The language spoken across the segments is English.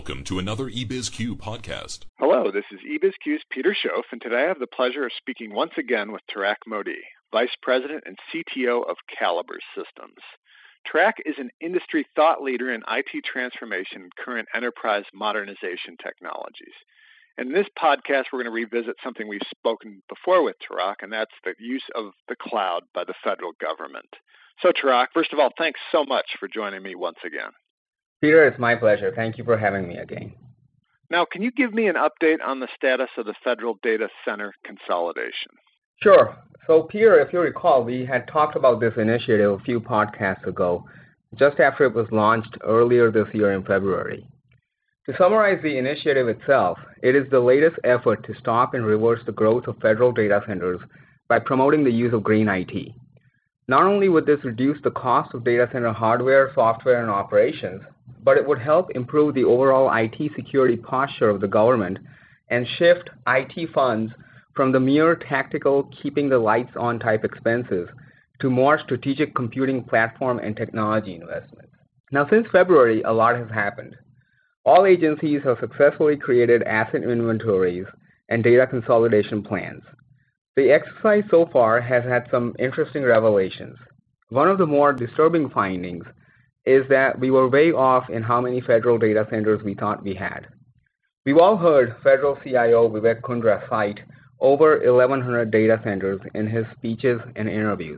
Welcome to another eBizQ podcast. Hello, this is eBizQ's Peter Schoaf, and today I have the pleasure of speaking once again with Tarak Modi, Vice President and CTO of Caliber Systems. Tarak is an industry thought leader in IT transformation and current enterprise modernization technologies. And in this podcast, we're going to revisit something we've spoken before with Tarak, and that's the use of the cloud by the federal government. So Tarak, first of all, thanks so much for joining me once again. Peter, it's my pleasure. Thank you for having me again. Now, can you give me an update on the status of the federal data center consolidation? Sure. So, Peter, if you recall, we had talked about this initiative a few podcasts ago, just after it was launched earlier this year in February. To summarize the initiative itself, it is the latest effort to stop and reverse the growth of federal data centers by promoting the use of green IT. Not only would this reduce the cost of data center hardware, software, and operations, but it would help improve the overall IT security posture of the government and shift IT funds from the mere tactical keeping the lights on type expenses to more strategic computing platform and technology investments. Now, since February, a lot has happened. All agencies have successfully created asset inventories and data consolidation plans. The exercise so far has had some interesting revelations. One of the more disturbing findings is that we were way off in how many federal data centers we thought we had. We've all heard Federal CIO Vivek Kundra cite over 1,100 data centers in his speeches and interviews.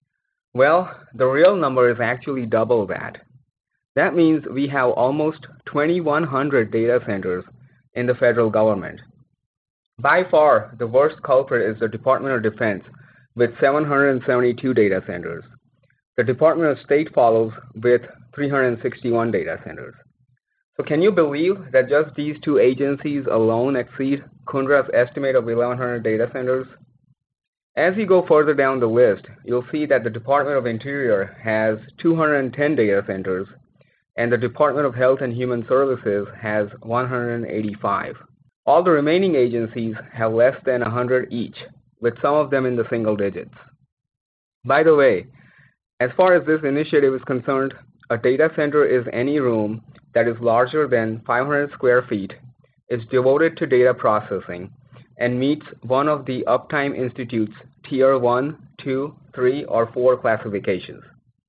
Well, the real number is actually double that. That means we have almost 2,100 data centers in the federal government. By far, the worst culprit is the Department of Defense with 772 data centers. The Department of State follows with 361 data centers. So can you believe that just these two agencies alone exceed Kundra's estimate of 1,100 data centers? As you go further down the list, you'll see that the Department of Interior has 210 data centers, and the Department of Health and Human Services has 185. All the remaining agencies have less than 100 each, with some of them in the single digits. By the way, as far as this initiative is concerned, a data center is any room that is larger than 500 square feet, is devoted to data processing, and meets one of the Uptime Institute's Tier 1, 2, 3, or 4 classifications.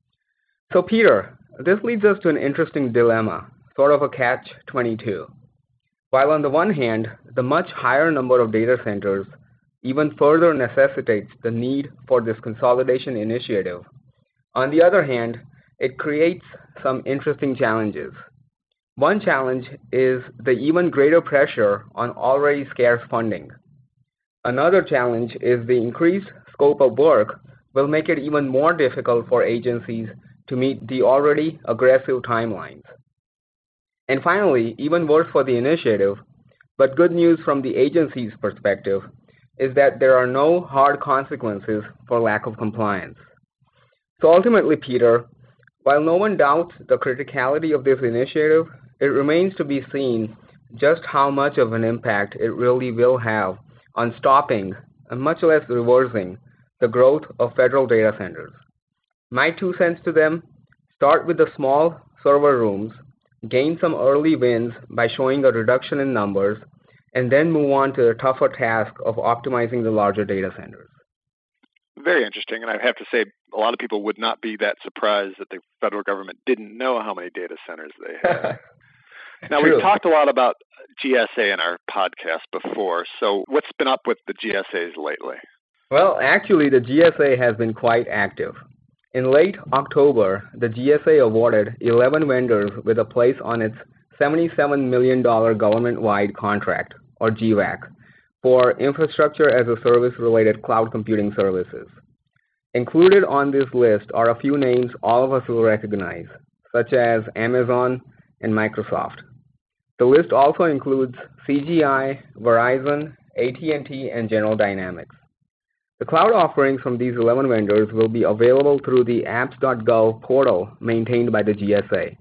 So Peter, this leads us to an interesting dilemma, sort of a catch-22. While on the one hand, the much higher number of data centers even further necessitates the need for this consolidation initiative, on the other hand, it creates some interesting challenges. One challenge is the even greater pressure on already scarce funding. Another challenge is the increased scope of work will make it even more difficult for agencies to meet the already aggressive timelines. And finally, even worse for the initiative, but good news from the agency's perspective, is that there are no hard consequences for lack of compliance. So ultimately, Peter, while no one doubts the criticality of this initiative, it remains to be seen just how much of an impact it really will have on stopping, and much less reversing, the growth of federal data centers. My 2 cents to them: start with the small server rooms, gain some early wins by showing a reduction in numbers, and then move on to the tougher task of optimizing the larger data centers. Very interesting, and I have to say, a lot of people would not be that surprised that the federal government didn't know how many data centers they had. Now, True. We've talked a lot about GSA in our podcast before, so what's been up with the GSAs lately? Well, actually, the GSA has been quite active. In late October, the GSA awarded 11 vendors with a place on its $77 million government-wide contract, or GVAC, for infrastructure as a service-related cloud computing services. Included on this list are a few names all of us will recognize, such as Amazon and Microsoft. The list also includes CGI, Verizon, AT&T, and General Dynamics. The cloud offerings from these 11 vendors will be available through the apps.gov portal maintained by the GSA.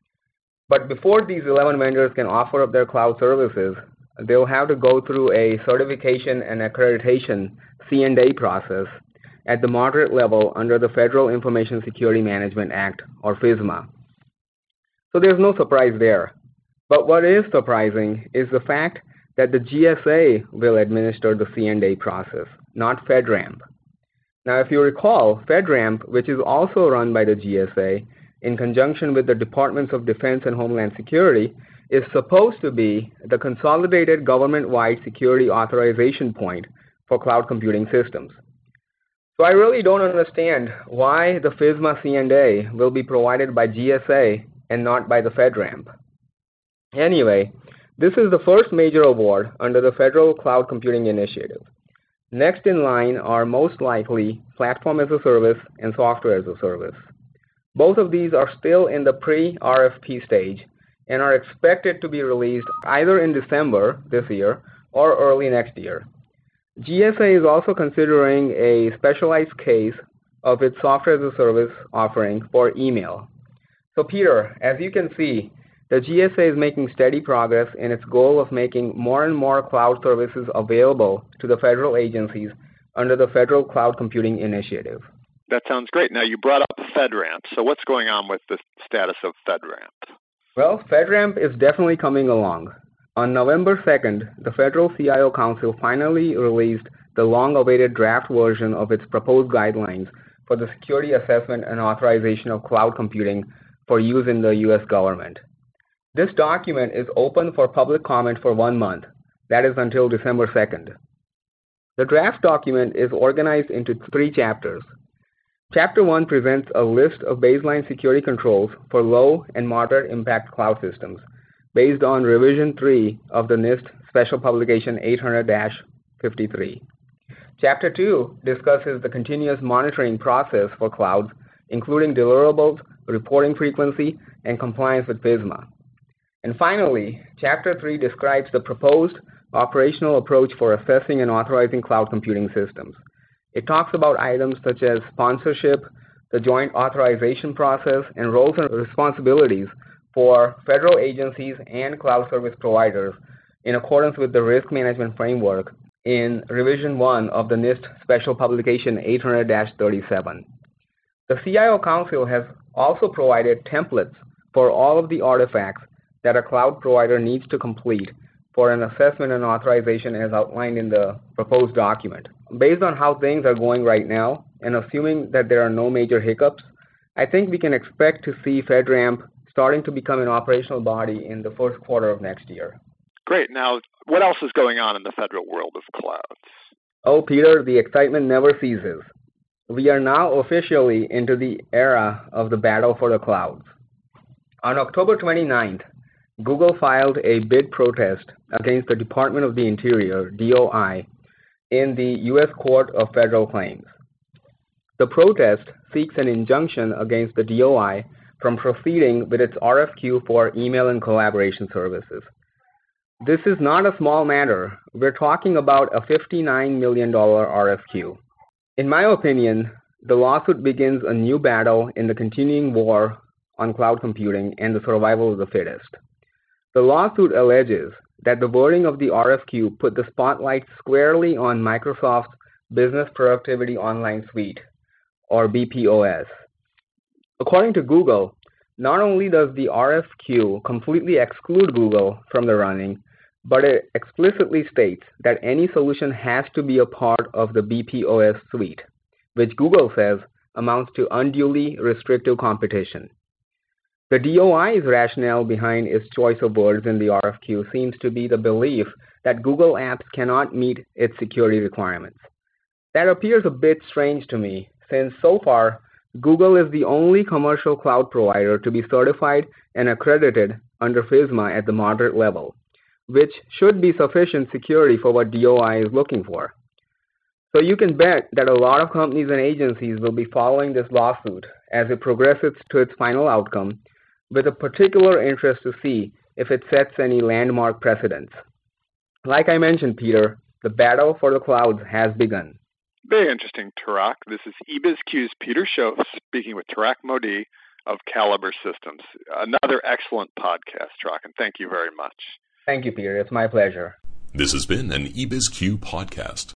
But before these 11 vendors can offer up their cloud services, they'll have to go through a certification and accreditation C&A process at the moderate level under the Federal Information Security Management Act, or FISMA. So there's no surprise there. But what is surprising is the fact that the GSA will administer the C&A process, not FedRAMP. Now, if you recall, FedRAMP, which is also run by the GSA, in conjunction with the Departments of Defense and Homeland Security, is supposed to be the consolidated government-wide security authorization point for cloud computing systems. So I really don't understand why the FISMA C&A will be provided by GSA and not by the FedRAMP. Anyway, this is the first major award under the Federal Cloud Computing Initiative. Next in line are most likely Platform as a Service and Software as a Service. Both of these are still in the pre-RFP stage and are expected to be released either in December this year or early next year. GSA is also considering a specialized case of its Software as a Service offering for email. So Peter, as you can see, the GSA is making steady progress in its goal of making more and more cloud services available to the federal agencies under the Federal Cloud Computing Initiative. That sounds great. Now, you brought up FedRAMP. So what's going on with the status of FedRAMP? Well, FedRAMP is definitely coming along. On November 2nd, the Federal CIO Council finally released the long-awaited draft version of its proposed guidelines for the security assessment and authorization of cloud computing for use in the U.S. government. This document is open for public comment for 1 month, that is until December 2nd. The draft document is organized into 3 chapters. Chapter 1 presents a list of baseline security controls for low and moderate impact cloud systems based on Revision 3 of the NIST Special Publication 800-53. Chapter 2 discusses the continuous monitoring process for clouds, including deliverables, reporting frequency, and compliance with FISMA. And finally, Chapter 3 describes the proposed operational approach for assessing and authorizing cloud computing systems. It talks about items such as sponsorship, the joint authorization process, and roles and responsibilities for federal agencies and cloud service providers in accordance with the risk management framework in Revision 1 of the NIST Special Publication 800-37. The CIO Council has also provided templates for all of the artifacts that a cloud provider needs to complete for an assessment and authorization as outlined in the proposed document. Based on how things are going right now, and assuming that there are no major hiccups, I think we can expect to see FedRAMP starting to become an operational body in the first quarter of next year. Great. Now, what else is going on in the federal world of clouds? Oh, Peter, the excitement never ceases. We are now officially into the era of the battle for the clouds. On October 29th, Google filed a bid protest against the Department of the Interior, DOI, in the U.S. Court of Federal Claims. The protest seeks an injunction against the DOI from proceeding with its RFQ for email and collaboration services. This is not a small matter. We're talking about a $59 million RFQ. In my opinion, the lawsuit begins a new battle in the continuing war on cloud computing and the survival of the fittest. The lawsuit alleges that the wording of the RFQ put the spotlight squarely on Microsoft's Business Productivity Online Suite, or BPOS. According to Google, not only does the RFQ completely exclude Google from the running, but it explicitly states that any solution has to be a part of the BPOS suite, which Google says amounts to unduly restrictive competition. The DOI's rationale behind its choice of words in the RFQ seems to be the belief that Google Apps cannot meet its security requirements. That appears a bit strange to me, since so far, Google is the only commercial cloud provider to be certified and accredited under FISMA at the moderate level, which should be sufficient security for what DOI is looking for. So you can bet that a lot of companies and agencies will be following this lawsuit as it progresses to its final outcome, with a particular interest to see if it sets any landmark precedents. Like I mentioned, Peter, the battle for the clouds has begun. Very interesting, Tarak. This is eBizQ's Peter Shoaf speaking with Tarak Modi of Caliber Systems. Another excellent podcast, Tarak, and thank you very much. Thank you, Peter. It's my pleasure. This has been an eBizQ podcast.